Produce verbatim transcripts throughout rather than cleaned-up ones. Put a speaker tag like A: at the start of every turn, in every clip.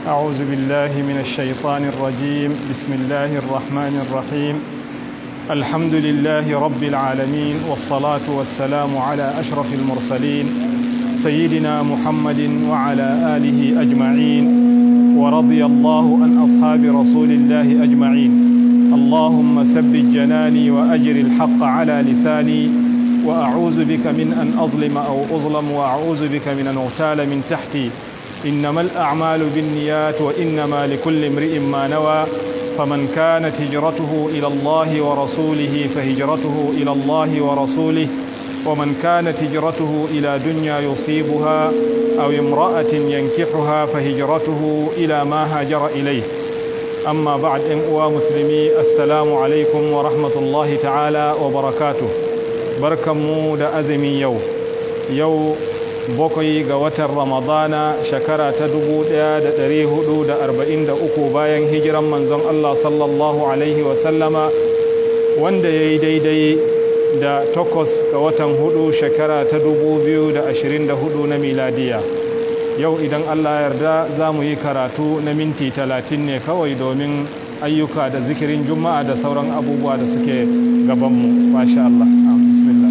A: أعوذ بالله من الشيطان الرجيم. بسم الله الرحمن الرحيم. الحمد لله رب العالمين، والصلاة والسلام على أشرف المرسلين سيدنا محمد وعلى آله أجمعين، ورضي الله عن أصحاب رسول الله أجمعين. اللهم ثبت جناني وأجر الحق على لساني، وأعوذ بك من أن أظلم أو أظلم، وأعوذ بك من أن أغتال من تحتي. إنما الأعمال بالنيات وإنما لكل امرئ ما نوى، فمن كانت هجرته إلى الله ورسوله فهجرته إلى الله ورسوله، ومن كانت هجرته إلى دنيا يصيبها أو امرأة ينكحها فهجرته إلى ما هاجر إليه. أما بعد، أيها مسلمي، السلام عليكم ورحمة الله تعالى وبركاته. بركمو دا أزمي يو يو bakwai ga watan ramadana shekara ta dubu ɗaya da ɗari hudu da arba'in da uku bayan hijiran manzon Allah sallallahu alaihi wasallama, wanda ya yi daidai da takwas ga watan hudu shekara ta dubu biyu da ashirin da hudu na miladiya. Yau idan Allah yarda za mu yi karatu na minti talatin ne kawai domin ayyuka da zikirin juma'a da sauran abubuwa da suke gabanmu. Masha Allah. Bismillah.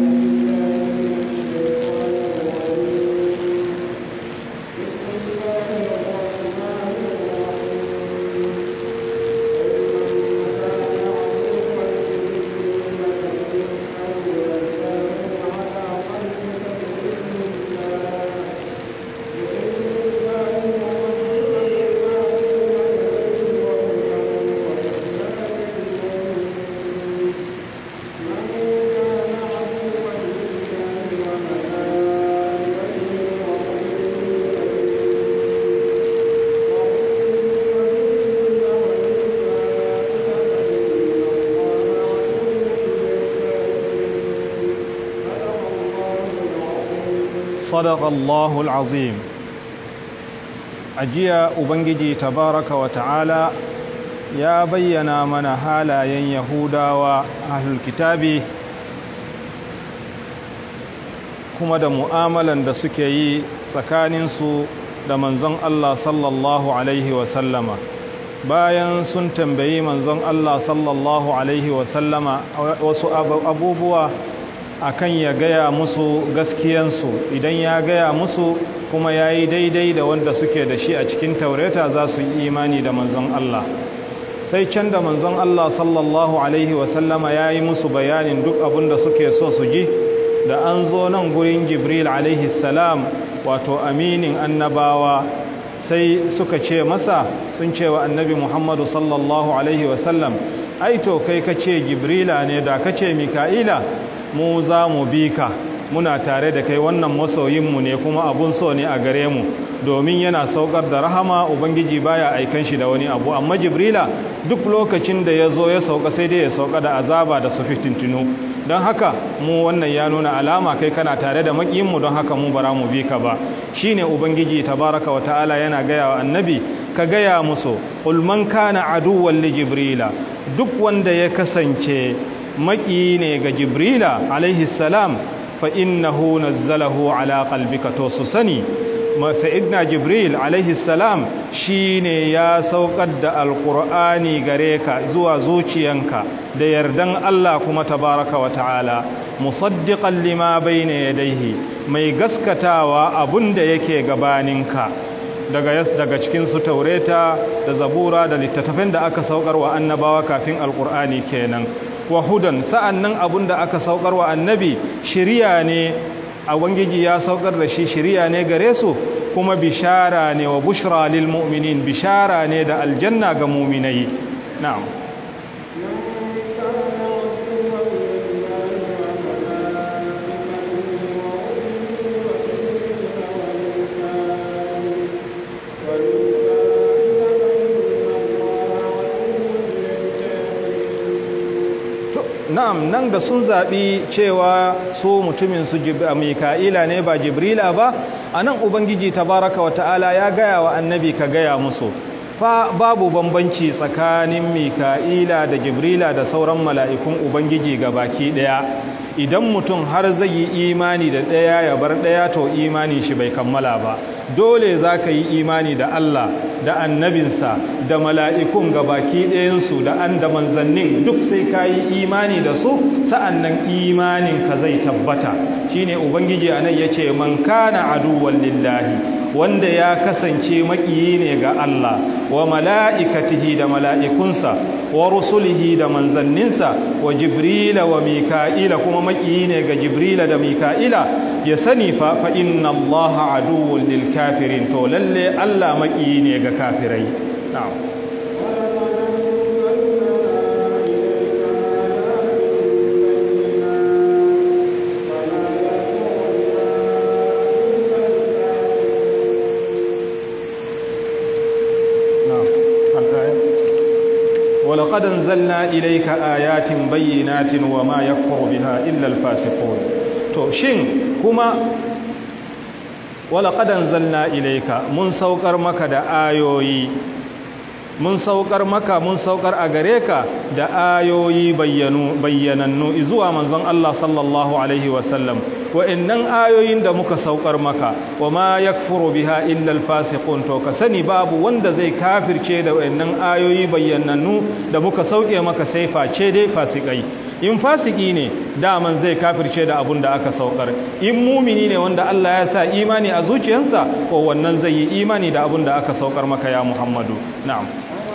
A: صدق الله العظيم. أجيا أبنجي تبارك وتعالى يا بينا من حالا ين يهودا وأهل الكتاب كما دا مؤاملا دا سكي سكانينسو دا منزن الله صلى الله عليه وسلم. bayan sun tambayi manzon Allah sallallahu alaihi wasallama wasu abubuwa akan ya gaya musu gaskiyansu, idan ya gaya musu kuma ya yi daidai da wanda suke da shi a cikin taurata za su yi imani da manzon Allah. Sai can da manzon Allah sallallahu alaihi wasallama ya yi musu bayanin duk abin da suke so su ji, da an zo nan gurin Jibril alaihi salam, wato aminin annabawa, sai suka ce masa, sun ce wa annabi Muhammadu sallallahu alaihi wasallam, ai to kai ka ce Jibrila ne, da ka ce Mika'ila mu za mu bi ka, muna tare da kai, wannan masoyinmu ne kuma abun so ne a gare mu, domin yana saukar da rahama, ubangiji baya aikan shi da wani abu. Amma Jibrila duk lokacin da ya zo ya sauka sai dai ya sauka da azaba da su fitintinu. Don haka mu wannan ya nuna alama kai kana tare da makiyinmu, don haka mu bara mu bi ka ba. Shine ubangiji tabaraka wa ta'ala yana gaya wa annabi, ka gaya musu, qul man kana aduwwan li Jibrila, duk wanda ya kasance maki ne ga Jibrila alaihi salam, fa innahu nazzalahu ala qalbika, to su sani sayyidina Jibril alaihi salam shine ya saukar da alqur'ani gare ka zuwa zuciyanka da yardan Allah kuma tabaraka wa ta'ala, musaddiqan lima bayna yadayhi, mai gaskatawa abunda yake gabaninka daga yas daga cikin su taureta da zabura da littattafan da aka saukar wa annabawa kafin alqur'ani kenan. Wa hudan, sa'annan abun da aka saukar wa annabi shiriya ne, a wangiji ya saukar da shi shiriya ne gare su, kuma bishara ne, wa bushra lil mu'minin, bishara ne da aljanna ga mu'minai. Na'am. Na'am, nan da sun zaɓi cewa su mutumin su Mika'ila ne ba Jibrila ba, a nan Ubangiji tabaraka wa ta'ala ya gaya wa annabi ka gaya musu, fa babu bambanci tsakanin Mika'ila da Jibrila da sauran mala'ikun Ubangiji ga baki ɗaya. Idan mutum har zai yi imani da ɗaya ya bar ɗaya, to imani shi bai kammala ba. dole za ka yi imani da Allah da annabinsa da mala'ikun gabaki ɗayansu da an da manzannin duk sai ka yi imani da su sa'annan imanin ka zai tabbata. shine ubangiji anan yace man kana aduwwan lillahi, wanda ya kasance maƙiyi ne ga Allah wa mala'ikatihi da mala'ikunsa wa rusulihi da manzanninsa wa jibrila wa mika'ila kuma maƙiyi ne ga jibrila da mika'ila, ya sani fa fa inna allaha aduwwun lil kafirin, to lalle Allah maƙiyi ne ga kafirai. na'am ولقد أنزلنا إليك آيات بينات وما يكفر بها إلا الفاسقون. to shin kuma ولقد أنزلنا إليك mun saukar maka da ayoyi mun saukar maka mun saukar a gare ka da ayoyi bayyanu bayyanannu zuwa manzon Allah sallallahu alaihi wasallam, wa'annan ayoyin da muka saukar maka wa ma yakfuru biha illa alfasiqun, to ka sani babu wanda zai kafirce da wa'annan ayoyi bayyanannu da muka sauke maka sai face dai fasikai. in fasiki ne daman zai kafirce da abun da aka saukar, in mumini ne wanda Allah ya sa imani a zuciyarsa ko wannan zai yi imani da abun da aka saukar maka ya Muhammadu. na'am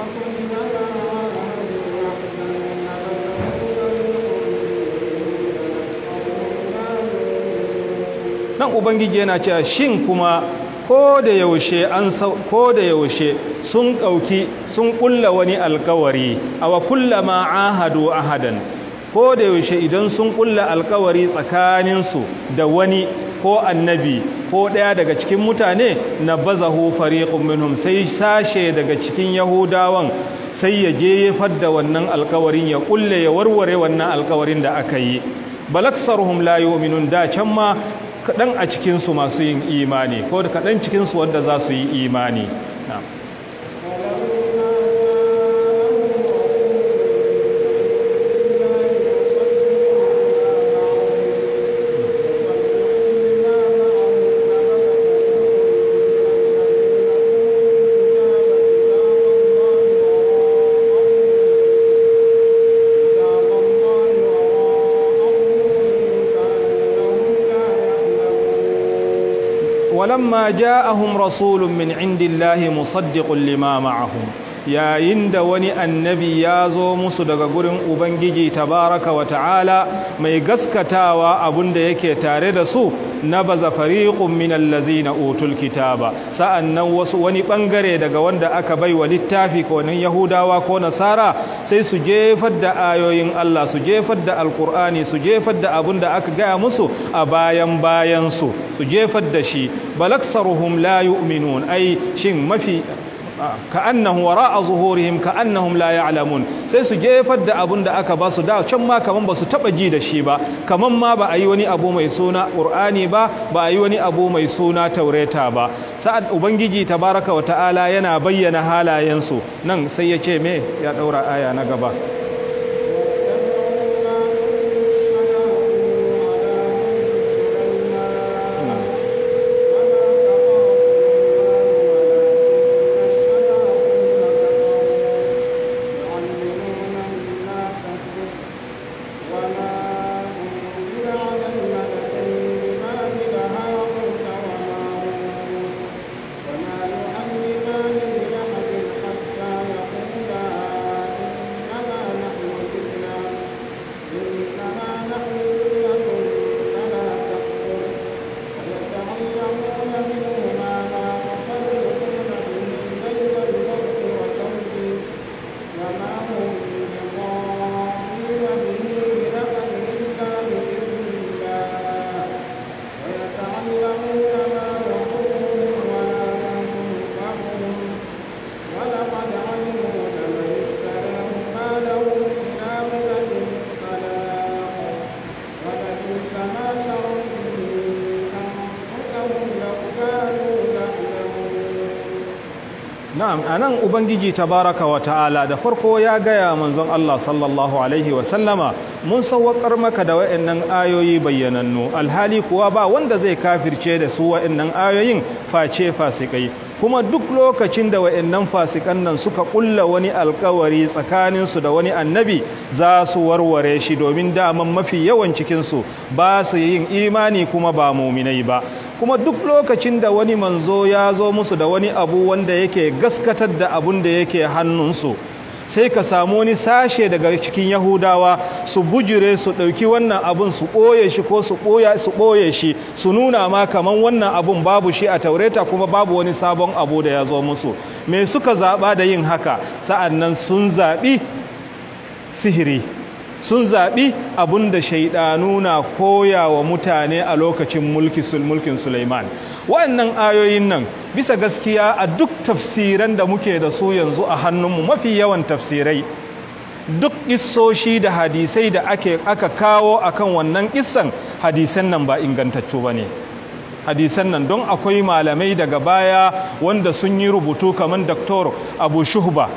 A: nan ubangiji yana cewa shin kuma ko da yaushe an ko da yaushe sun ɗauki sun ƙulla wani alkawari, awa kullama ahadu ahadan, ko da yaushe idan sun ƙulla alkawari tsakaninsu da wani ko annabi ko ɗaya daga cikin mutane, na bazahu fariqun minhum, sai sashe daga cikin yahudawan sai ya je da wannan alkawarin, ya ƙulle ya warware wannan alkawarin da aka yi. balaksaruhum la yu'minun, da can ma kaɗan a cikinsu masu yin imani ko da kaɗan cikinsu wanda za su yi imani. ولما جاءهم رسول من عند الله مصدق لما معهم، yayin da wani annabi ya zo musu daga gurin ubangiji tabaraka wa ta'ala mai gaskatawa abun da yake tare da su, na baza fariqun min allazina utul kitaba, sa'annan wasu wani bangare daga wanda aka bai wa littafi ko nan yahudawa ko nasara sai su jefar da ayoyin Allah, su jefar da alqur'ani, su jefar da abun da aka gaya musu a bayan bayan su su jefar da shi. balaksaruhum la yu'minun, ai shin mafi ka'annahum wara'a zuhurihim ka'annahum la ya'lamun, sai su jefar da abun da aka ba su da can ma kaman ba su taba ji da shi ba, kaman ma ba a yi wani abu mai suna Qur'ani ba, ba a yi wani abu mai suna Taurata ba. sa'ad ubangiji tabaraka wa ta'ala yana bayyana halayensu nan sai ya ce me ya daura aya na gaba. na'am anan ubangiji tabaraka wa ta'ala da farko ya gaya manzon Allah sallallahu alaihi wa sallama mun sawwakar maka da wayannan ayoyi bayyanannu alhali kuwa ba wanda zai kafirce da su wayannan ayoyin face fasikai kuma duk lokacin da wayannan fasikan nan suka kulla wani alkawari tsakanin su da wani annabi za su warware shi domin daman mafi yawan cikin su ba su yin imani kuma ba mu'minai ba kuma duk lokacin da wani manzo ya zo musu da wani abu wanda yake gaskatar da abun da yake hannunsu sai ka samu wani sashe daga cikin yahudawa su bujire su ɗauki wannan abun su ɓoye shi ko su ɓoye shi su nuna ma kaman wannan abun babu shi a taureta kuma babu wani sabon abu da ya zo musu me suka zaɓa da yin haka sa'an nan sun zaɓi sihiri sun zaɓi abin da shaidanu na koya wa mutane a lokacin mulkin Sulaiman. Waɗannan ayoyin nan bisa gaskiya a duk tafsiran da muke da su yanzu a hannunmu mafi yawan tafsirai duk issoshi da hadisai da ake aka kawo akan wannan kissan hadisan nan ba ingantaccu ba ne. Hadisan nan don akwai malamai daga baya wanda sun yi rubutu kamar Doktor Abu Shuhba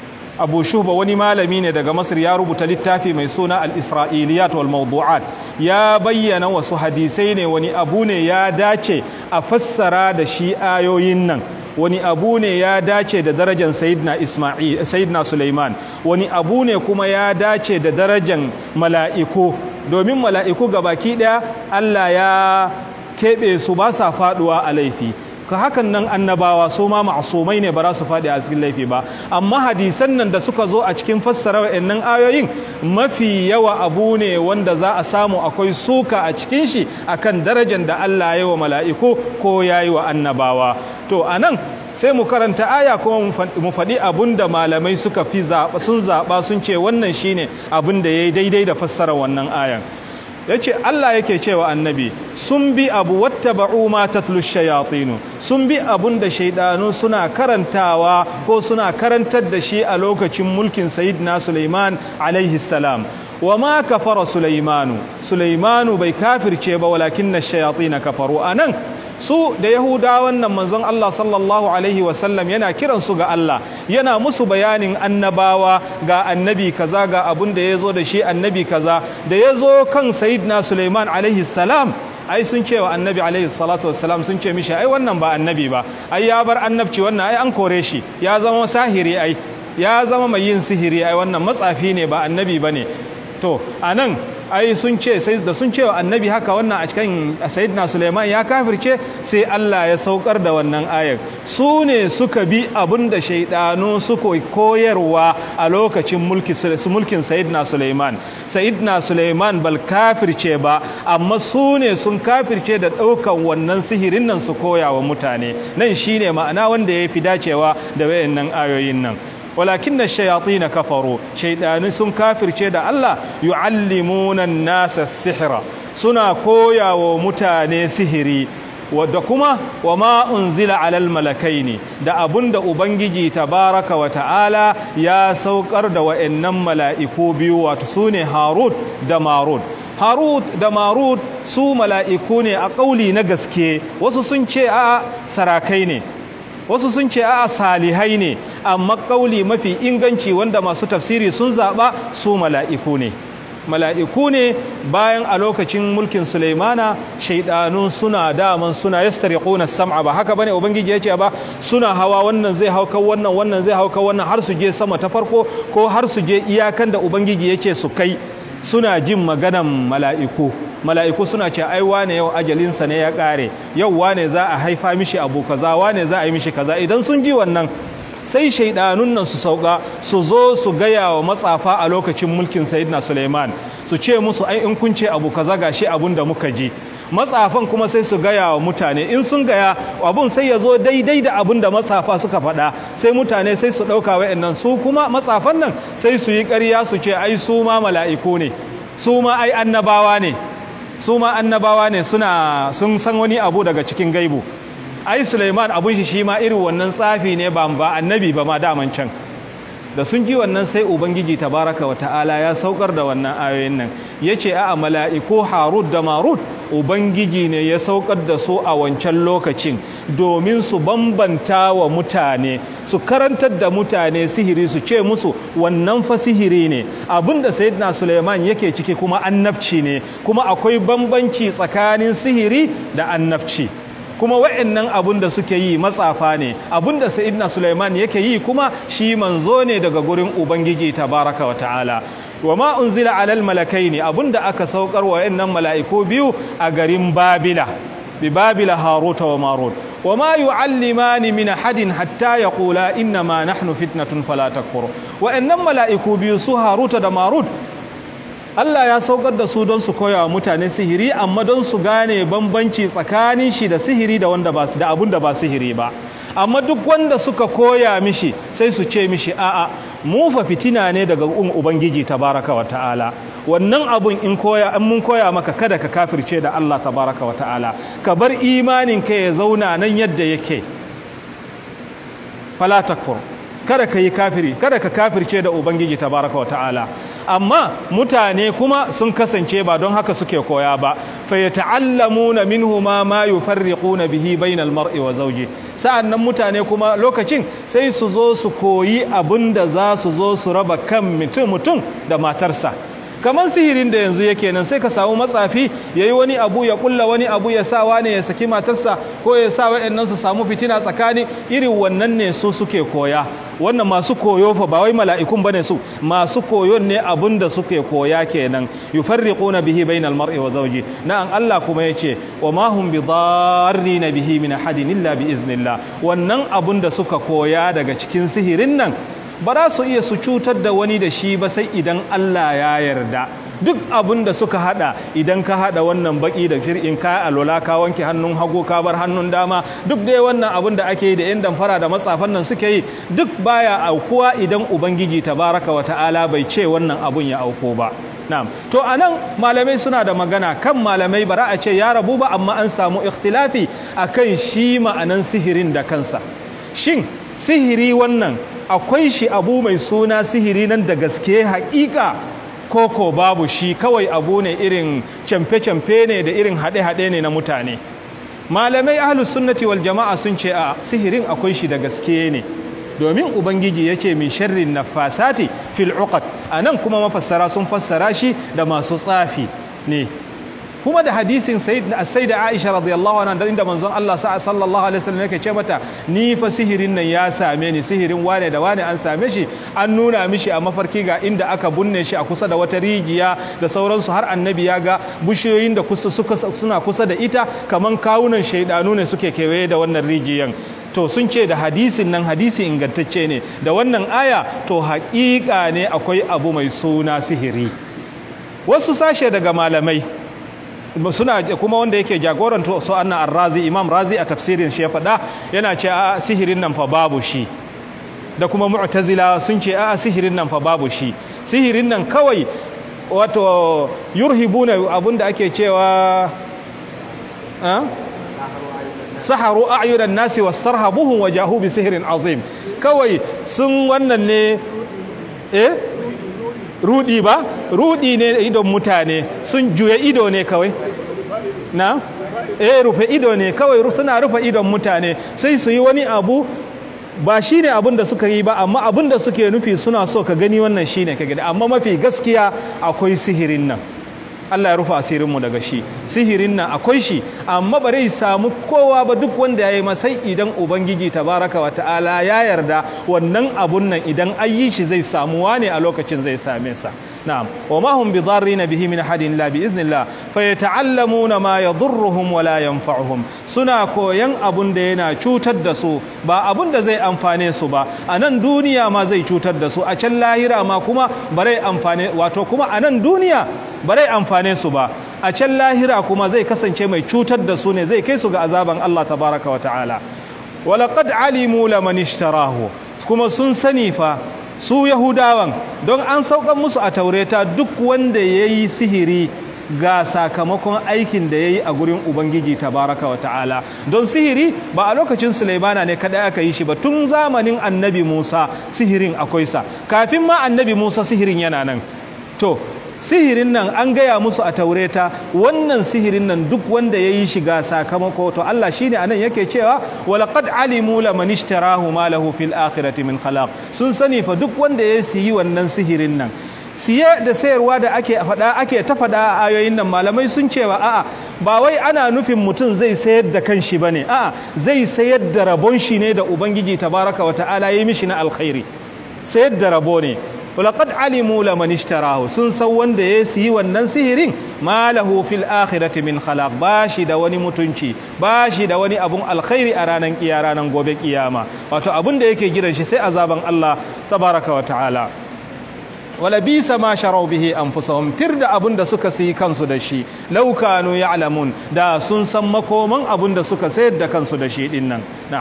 A: Abu Shuhba wani malami ne daga Masar ya rubuta littafi mai suna Al-Isra'iliyat wal Mawdu'at ya bayyana wasu hadisai ne wani abu ne ya dace a fassara da shi ayoyin nan wani abu ne ya dace da darajar Sayyidina Isma'il Sayyidina Sulaiman wani abu ne kuma ya dace da darajar mala'iku domin mala'iku gabaki daya Allah ya kebe su ba sa faduwa a laifi ka hakan nan annabawa su ma ma'asumai ne ba za su faɗi a cikin laifi ba amma hadisan nan da suka zo a cikin fassara wa'annan ayoyin mafi yawa abu ne wanda za a samu akwai suka a cikin shi akan darajar da Allah ya yi wa mala'iku ko ya yi wa annabawa to anan sai mu karanta aya kuma mu faɗi abun da malamai suka fi zaɓa sun zaɓa sun ce wannan shine abun da ya yi daidai da fassara wannan ayan yace Allah yake cewa annabi sun bi abu wattaba'u ma tatlu shayatinu sun bi abun da shaydanu suna karantawa ko suna karantar da shi a lokacin mulkin sayyidina Sulaiman alaihi salam wama kafara Sulaimanu Sulaimanu bai kafirce ba walakinna shayatin kafaru anan su da yahudawan nan manzon Allah sallallahu alaihi wasallam yana kiran su ga Allah yana musu bayanin annabawa ga annabi kaza ga abun da yazo da shi annabi kaza da yazo kan sayyidina Sulaiman alaihi salam ai sun ce wa annabi alaihi salatu wassalam sun ce mishi ai wannan ba annabi ba ai ya bar annabci wannan ai an kore shi ya zama sahiri ai ya zama mai yin sihiri ai wannan matsafi ne ba annabi bane to anan ai sun ce sai da sun ce wa annabi haka wannan a cikin sayyidina Sulaiman ya kafirce sai Allah ya saukar da wannan ayar su ne suka bi abinda shaydanu suka koyarwa a lokacin mulki mulkin sayyidina Sulaiman sayyidina Sulaiman bal kafirce ba amma su ne sun kafirce da daukan wannan sihirin nan su koya wa mutane nan shine ma'ana wanda yafi dacewa da wayannan ayoyin nan ولكن الشياطين كفروا شيطان سن كافر كده الله يعلمون الناس السحر سنا كويا ومتاني سحري ودكما وما أنزل على الملكين da abunda ubangiji tabaraka wa ta'ala ya saukar da wa'annan mala'iku biyu wato sune Harut da Marut Harut da Marut su mala'iku ne a kauli na gaske wasu sun ce a sarakai ne wasu sun ce a salihai ne amma kauli mafi inganci wanda masu tafsiri sun zaba su mala'iku ne mala'iku ne bayan a lokacin mulkin Sulaimana shaidanu suna daman suna yastariquna sam'a ba haka bane ubangiji yace ba suna hawa wannan zai hauka wannan wannan zai hauka wannan har su je sama ta farko ko har su je iyakan da ubangiji yake su kai suna jin maganan mala'iku mala'iku suna ce ai wane yau ajalinsa ne ya kare yau wane za a haifa mishi abu kaza wane za a yi mishi kaza idan sun ji wannan sai shaidanun nan su sauka su zo su gaya wa matsafa a lokacin mulkin sayyidina Sulaiman su ce musu ai in kun ce abu kaza gashi abun da muka ji matsafan kuma sai su gaya wa mutane in sun gaya abun sai ya zo daidai da abun da matsafa suka faɗa sai mutane sai su ɗauka wa'annan su kuma matsafan nan sai su yi ƙarya su ce ai su ma mala'iku ne su ma ai annabawa ne su ma annabawa ne suna sun san wani abu daga cikin gaibu ai Sulaiman abun shi shi ma irin wannan tsafi ne ba ba annabi ba ma daman can da sun ji wannan sai ubangiji tabaraka wa ta'ala ya saukar da wannan ayoyin nan yace a mala'iku Harut da Marut ubangiji ne ya saukar da su a wancan lokacin domin su bambanta wa mutane su karantar da mutane sihiri su ce musu wannan fa sihiri ne abinda sayyidina Sulaiman yake ciki kuma annabci ne kuma akwai bambanci tsakanin sihiri da annabci kuma wa'annan abun da suke yi matsafa ne abun da sayyidina Sulaiman yake yi kuma shi manzo ne daga gurin ubangiji tabaraka wa ta'ala wa ma unzila alal malakaini abunda aka saukar wa wa'annan mala'iku biyu a garin Babila bi Babila Haruta wa Marut wa ma yu'allimani min ahadin hatta yaqula inna ma nahnu fitnatun fala takfur wa'annan mala'iku biyu su Haruta da Marut Allah ya saukar da su don su koya wa mutane sihiri amma don su gane bambanci tsakanin shi da sihiri da wanda ba su da abun da ba sihiri ba amma duk wanda suka koya mishi sai su ce mishi a'a mu fa fitina ne daga ubangiji tabaraka wa ta'ala wannan abun in koya in mun koya maka kada ka kafirce da Allah tabaraka wa ta'ala ka bar imanin ka ya zauna nan yadda yake fala takfur kada ka yi kafiri kada ka kafirce da ubangiji tabaraka wa ta'ala amma mutane kuma sun kasance ba don haka suke koya ba fa yata'allamuna minhuma ma yufarriquna bihi bainal mar'i wa zawji sa'annan mutane kuma lokacin sai su zo su koyi abinda za su zo su raba kan mutum mutum da matarsa kamar sihirin da yanzu yake nan sai ka samu matsafi yayi wani abu ya kulla wani abu ya sa wani ya saki matarsa ko ya sa waɗannan su samu fitina tsakani irin wannan ne su suke koya wannan masu koyo fa ba wai mala'ikun bane su masu koyon ne abinda suke koya kenan yufarriquna bihi bainal mar'i wa zawji na'an Allah kuma yace wa ma hum bidarrin bihi min ahadin illa bi iznillah wannan abinda suka koya daga cikin sihirin nan ba za su iya su cutar da wani da shi ba sai idan Allah ya yarda duk abin da suka hada idan ka hada wannan baki da fir'in ka alola ka wanke hannun hagu ka bar hannun dama duk dai wannan abin da ake yi da yan damfara da matsafan nan suke yi duk baya aukuwa idan ubangiji tabaraka wa ta'ala bai ce wannan abun ya auko ba na'am to anan malamai suna da magana kan malamai bara a ce ya rabu ba amma an samu ikhtilafi akan shi ma'anan sihirin da kansa shin sihiri wannan akwai shi abu mai suna sihiri nan da gaske haƙiƙa koko babu shi kawai abu ne irin camfe-camfe ne da irin haɗe-haɗe ne na mutane malamai ahlus sunnati wal jama'a sun ce a sihirin akwai shi da gaske ne domin ubangiji yake min sharrin nafasati fil uqad anan kuma mafassara sun fassara shi da masu tsafi ne kuma da hadisin sayyida Aisha radiyallahu anha inda manzon Allah sallallahu alaihi wasallam yake ce mata ni fa sihirin nan ya same ni sihirin wane da wane an same shi an nuna mishi a mafarki ga inda aka bunne shi a kusa da wata rijiya da sauransu har annabi ya ga bushiyoyin da kusa suka suna kusa da ita kaman kawunan shaidanu ne suke kewaye da wannan rijiyan to sun ce da hadisin nan hadisi ingantacce ne da wannan aya to haƙiƙa ne akwai abu mai suna sihiri wasu sashe daga malamai suna kuma wanda yake jagoranto so anna ar-razi imam razi a tafsirin shi ya faɗa yana ce a sihirin nan fa babu shi da kuma mu'tazila sun ce a sihirin nan fa babu shi sihirin nan kawai wato yurhibuna abinda ake cewa a saharu a'yunan nasi wastarhabuhum wajahu bi sihrin azim kawai sun wannan ne eh rudi ba rudi ne idon mutane sun juya ido ne kawai na eh rufe ido ne kawai suna rufe idon mutane sai su yi wani abu ba shine abin da suka yi ba amma abin da suke nufi suna so ka gani wannan shine ka gani amma mafi gaskiya akwai sihirin nan Allah ya rufe asirinmu daga shi sihirin nan akwai shi amma ba zai samu kowa ba duk wanda ya yi masai idan ubangiji tabaraka wa ta'ala ya yarda wannan abun nan idan an yi shi zai samuwa ne a lokacin zai same sa na'am wa ma hum bidarrin bihi min ahadin la bi iznillah fa yata'allamuna ma yadurruhum wa la yanfa'uhum suna koyan abun da yana cutar da su ba abun da zai amfane su ba a nan duniya ma zai cutar da su a can lahira ma kuma bare amfane wato kuma a nan duniya bare amfane su ba a can lahira kuma zai kasance mai cutar da su ne zai kai su ga azaban Allah tabaraka wa ta'ala walaqad alimu laman ishtarahu kuma sun sani fa su yahudawan don an saukan musu a taureta duk wanda yayi sihiri ga sakamakon aikin da ya yi a gurin Ubangiji tabaraka wa ta'ala. Don sihiri ba a lokacin Sulaimana ne kaɗai aka yi shi ba, tun zamanin annabi Musa sihirin akwai sa, kafin ma annabi Musa sihirin yana nan. To sihirin nan an gaya musu a taureta, wannan sihirin nan duk wanda ya yi shiga sakamako, to Allah shine anan yake cewa walaqad alimu laman ishtarahu ma lahu fil akhirati min khalaq. Sun sani fa duk wanda ya siyi wannan sihirin nan, siye da sayarwa da ake faɗa ake ta faɗa a ayoyin nan, malamai sun cewa a'a ba wai ana nufin mutum zai sayar da kanshi bane, a'a zai sayar da rabon shi ne da Ubangiji tabaraka wa ta'ala ya mishi na alkhairi, sayar da rabo ne. walaqad alimu laman ishtarahu, sun san wanda ya siyi wannan sihirin ma lahu fil akhirati min khalaq, bashi da wani mutunci, bashi da wani abun alkhairi a ranan kiyama, ranan gobe kiyama. Wato abun da yake gidan shi sai azaban Allah tabaraka wa ta'ala. wala bisa ma sharau bihi anfusahum, tirda abun da suka siyi kansu da shi, law kanu ya'lamun, da sun san makoman abun da suka sayar da kansu da shi din nan. Na'am.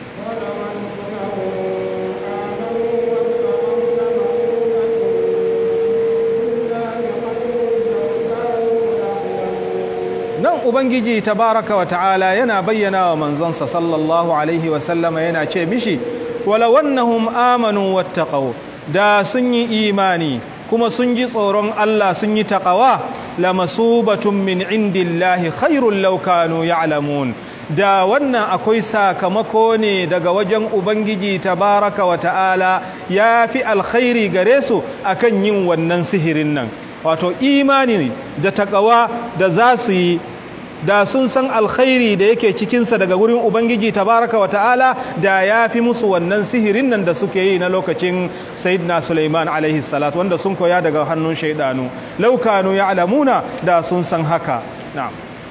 A: nan Ubangiji tabaraka wa ta'ala yana bayyana wa manzonsa sallallahu alaihi wa sallama, yana ce mishi wala wannahum amanu wattaqaw, da sun yi imani kuma sun ji tsoron Allah sun yi taqawa, lamasubatun min indillahi khairul law kanu ya'lamun, da wannan akwai sakamako ne daga wajen Ubangiji tabaraka wa ta'ala, ya fi alkhairi gare su akan yin wannan sihirin nan. Wato imani da taqawa da za su yi, da sun san alkhairi da yake cikinsa daga wurin Ubangiji tabaraka wa ta'ala, da ya fi musu wannan sihirin nan da suke yi na lokacin Sayyidina Sulaiman alaihi salatu, wanda sun koya daga hannun shaidanu. Law kanu ya'lamuna, da sun san haka. Na'am.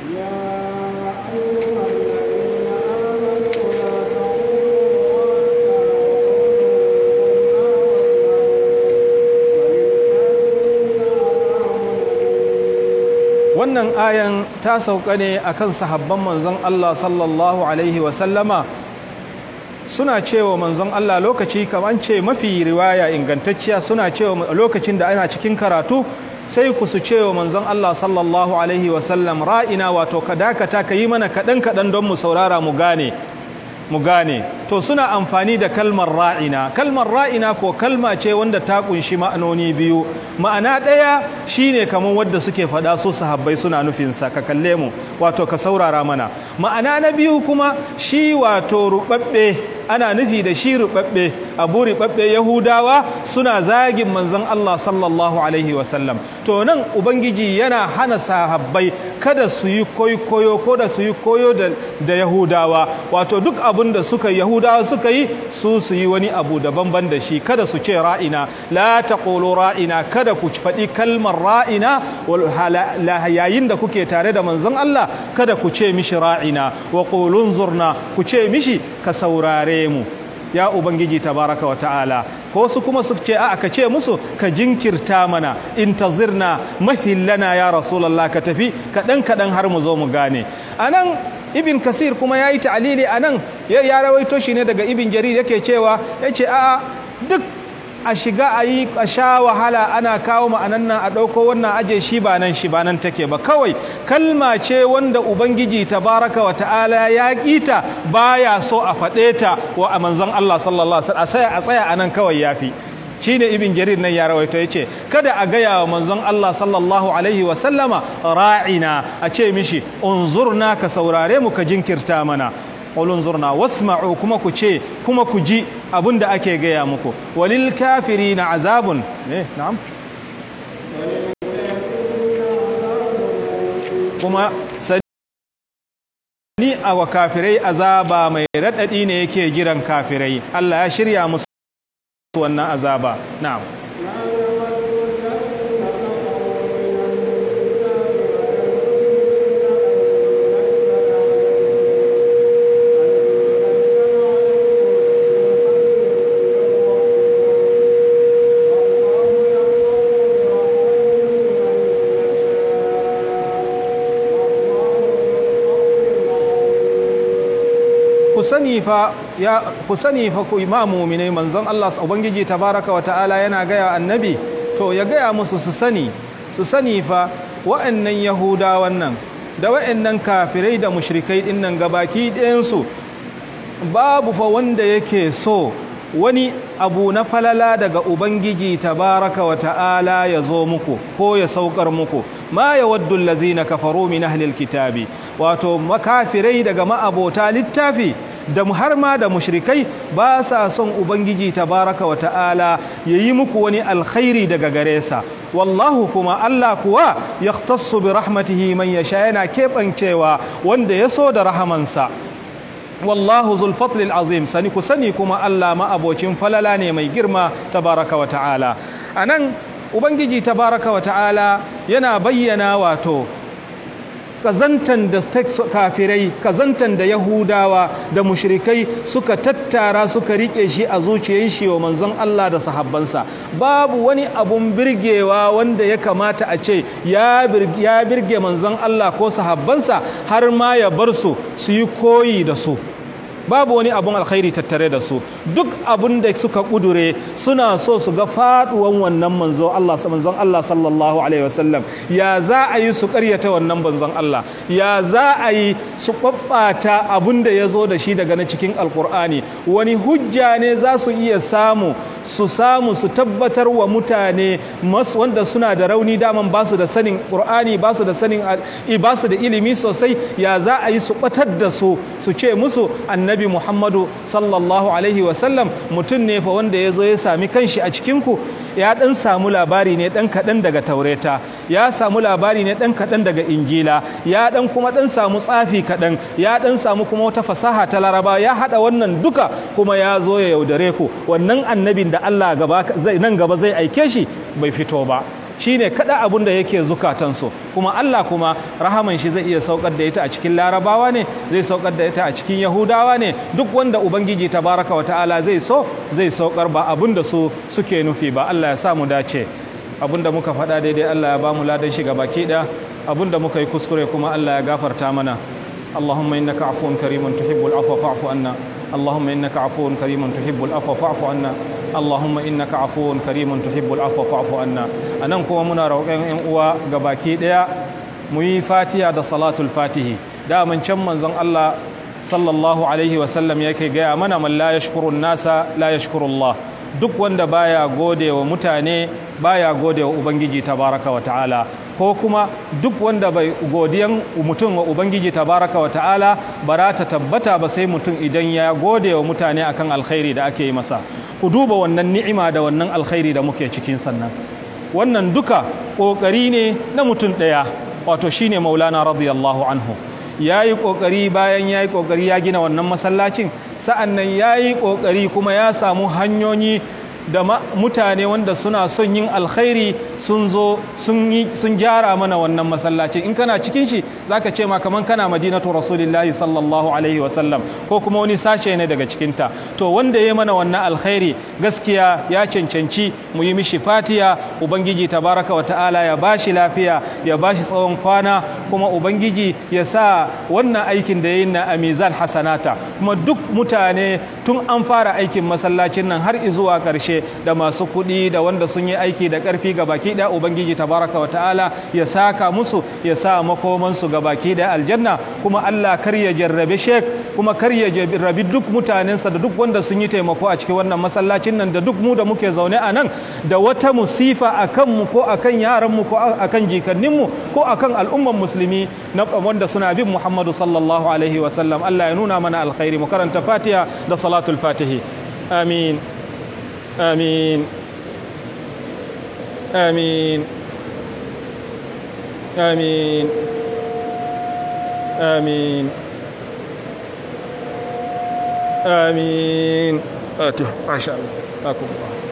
A: wannan ayan ta sauka ne akan sahabban manzon Allah sallallahu alaihi wasallama, suna cewa manzon Allah lokaci kaman ce mafi riwaya ingantacciya, suna cewa lokacin da ana cikin karatu sai ku su cewa manzon Allah sallallahu alaihi wasallam ra'ina, wato ka dakata ka yi mana kaɗan kaɗan don mu saurara mu gane mu gane to suna amfani da kalmar ra'ina. Kalmar ra'ina ko kalma ce wanda ta kunshi ma'anoni biyu. Ma'ana ɗaya shine kamar wadda suke faɗa su sahabbai suna nufinsa, ka kalle mu, wato ka saurara mana. Ma'ana na biyu kuma shi wato rubabbe, ana nufi da shi rubabbe, abu rubabbe Yahudawa suna zagin manzon Allah sallallahu alaihi wasallam. To nan Ubangiji yana hana sahabbai kada su yi koyo ko da su yi koyo da, da Yahudawa, wato duk abin da suka Yahudawa suka yi su su yi wani abu daban-ban da shi, kada su ce ra'ina, la taqulu ra'ina, kada ku faɗi kalmar ra'ina yayin da kuke tare da manzon Allah, kada ku ce mishi ra'ina, wa qulun zurna, ku ce mishi ka saurare mu ya Ubangiji tabaraka wa ta'ala. Ko su kuma su ce a ka ce musu ka jinkirta mana, intazirna mahillana ya Rasulullah, ka tafi kaɗan kaɗan har mu zo mu gane. Anan Ibn Kasir kuma ya yi ta'alili anan, ya rawaito shi ne daga Ibn Jarir, yake cewa yace a duk a shiga a yi a sha wahala ana kawo ma'anan nan a ɗauko wannan aje shi ba nan shi ba nan take ba, kawai kalma ce wanda Ubangiji tabaraka wa ta'ala ya ƙita baya so a faɗe ta wa a manzon Allah sallallahu alaihi wasallam, a tsaya a nan kawai yafi. Shine Ibn Jarir nan ya rawaito yace kada a gaya wa manzon Allah sallallahu alaihi wasallama ra'ina, a ce mishi unzurna, ka saurare mu, ka jinkirta mana. qulun zurna wasma'u, kuma ku ce kuma ku ji abin da ake gaya muku. Walil kafirina azabun ne na'am kuma sani a wa kafirai azaba mai raɗaɗi ne yake jiran kafirai. Allah ya shirya musu wannan azaba. Na'am. ku sani fa ya ku sani fa ku imamu mu'minai, manzon Allah Ubangiji tabaraka wa ta'ala yana gaya annabi to ya gaya musu su sani su sani fa wa'annan yahudawan nan da wa'annan kafirai da mushrikai din nan gabaki ɗayansu babu fa wanda yake so wani abu na falala daga ubangiji tabaraka wa ta'ala ya zo muku ko ya saukar muku ma yawaddu allazina kafaru min ahlil kitabi wato makafirai daga ma'abota littafi da har ma da mushrikai ba sa son ubangiji tabaraka wa ta'ala yayi muku wani alkhairi daga gare sa wallahu kuma Allah kuwa yahtassu bi rahmatihi man yasha yana kebancewa wanda ya so da rahamansa wallahu zul fadlil azim sani ku sani kuma Allah ma abocin falala ne mai girma tabaraka wa ta'ala anan ubangiji tabaraka wa ta'ala yana bayyana wato kazantan da kafirai kazantan da yahudawa da mushrikai suka tattara suka rike shi a zuciyar shi wa manzon Allah da sahabbansa babu wani abun birgewa wanda ya kamata a ce ya birge manzon Allah ko sahabbansa har ma ya bar su su yi koyi da su babu wani abun alkhairi tattare da su duk abun da suka kudure suna so su ga faduwan wannan manzo Allah manzon Allah sallallahu alaihi wasallam ya za a yi su karyata wannan manzon Allah ya za a yi su babbata abun da yazo da shi daga na cikin alkur'ani wani hujja ne za su iya samu su samu su tabbatar wa mutane wanda suna da rauni daman ba su da sanin qur'ani ba su da sanin ba su da ilimi sosai ya za a yi su batar da su su ce musu annabi Annabi Muhammadu sallallahu alaihi wasallam mutum ne fa wanda ya zo ya sami kanshi a cikinku ya dan samu labari ne dan kaɗan daga taureta ya samu labari ne dan kaɗan daga injila ya dan kuma dan samu tsafi kaɗan ya dan samu kuma wata fasaha ta laraba ya haɗa wannan duka kuma ya zo ya yaudare ku wannan annabin da Allah gaba nan gaba zai aike shi bai fito ba shine kada abun da yake zukatansu kuma Allah kuma rahaman shi zai iya saukar da ita a cikin larabawa ne zai saukar da ita a cikin yahudawa ne duk wanda ubangiji tabaraka wa ta'ala zai so zai saukar ba abun da su suke nufi ba Allah ya sa mu dace abun da muka faɗa daidai Allah ya ba mu ladan shi baki ɗaya abun da muka yi kuskure kuma Allah ya gafarta mana Allahumma innaka afuwun karimun tuhibbul afwa fa'fu anna اللهم إنك عفو كريم تحب العفو فاعف عنا اللهم إنك عفو كريم تحب العفو فاعف عنا anan kuma muna roƙon ƴan uwa gabaki daya mu yi fatiha da salatul fatihi da mun can manzon Allah sallallahu alaihi wa sallam yake ga mana man la yashkuru nasa la yashkuru Allah duk wanda baya gode wa mutane baya gode wa ubangiji tabaraka wa ta'ala ko kuma duk wanda bai godiyan mutum wa ubangiji tabaraka wa ta'ala bara ta tabbata ba sai mutum idan ya gode wa mutane akan alkhairi da ake yi masa ku duba wannan ni'ima da wannan alkhairi da muke cikin sannan wannan duka kokari ne na mutum daya wato shine maulana radiyallahu anhu yayi kokari bayan yayi kokari ya gina wannan masallacin sa'annan yayi kokari kuma ya samu hanyoyi da mutane wanda suna son yin alkhairi sun zo sun gyara mana wannan masallaci in kana cikin shi zaka ce ma kaman kana madinatu rasulillahi sallallahu alaihi wasallam ko kuma wani sashe ne daga cikinta to wanda ya mana wannan alkhairi gaskiya ya cancanci mu yi mishi fatiya ubangiji tabaraka wa ta'ala ya bashi lafiya ya bashi tsawon kwana kuma ubangiji ya sa wannan aikin da yayin na a mizan hasanata kuma duk mutane tun an fara aikin masallacin nan har zuwa ƙarshe da masu kuɗi da wanda sun yi aiki da ƙarfi ga baki ɗaya ubangiji tabaraka wa ta'ala ya saka musu ya sa makomansu ga baki ɗaya aljanna kuma Allah kar ya jarrabe shek kuma kar ya jarrabi duk mutanensa da duk wanda sun yi taimako a cikin wannan masallacin nan da duk mu da muke zaune a nan da wata musifa a kanmu ko a kan yaranmu ko a kan jikanninmu ko a kan al'umman musulmi na wanda suna bin Muhammadu sallallahu alaihi wa sallam Allah ya nuna mana alkhairi mu karanta fatiha da salatul fatihi amin آمين آمين آمين آمين آمين آتي ما شاء الله